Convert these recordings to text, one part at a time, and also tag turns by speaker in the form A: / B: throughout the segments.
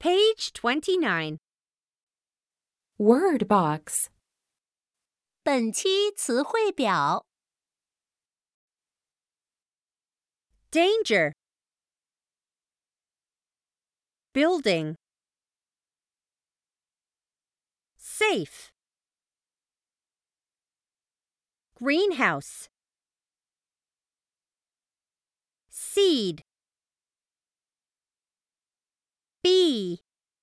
A: Page 29.
B: Word box.
C: 本期词汇表
A: Danger. Building. Safe. Greenhouse. Seed. Bee.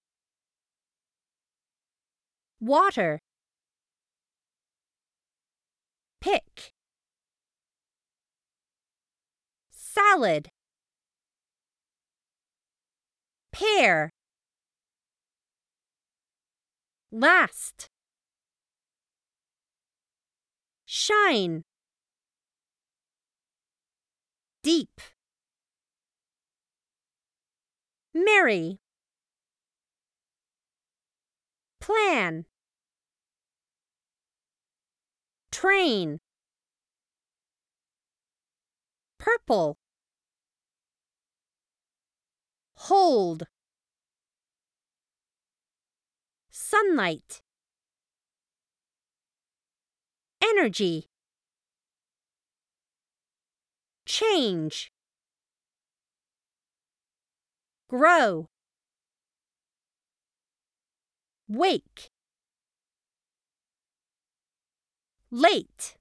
A: Water. Pick. Salad. Pear. Last. Shine. Deep. Merry. Plan. Train. Purple. Hold. Sunlight. Energy. Change. Grow. Wake. Late.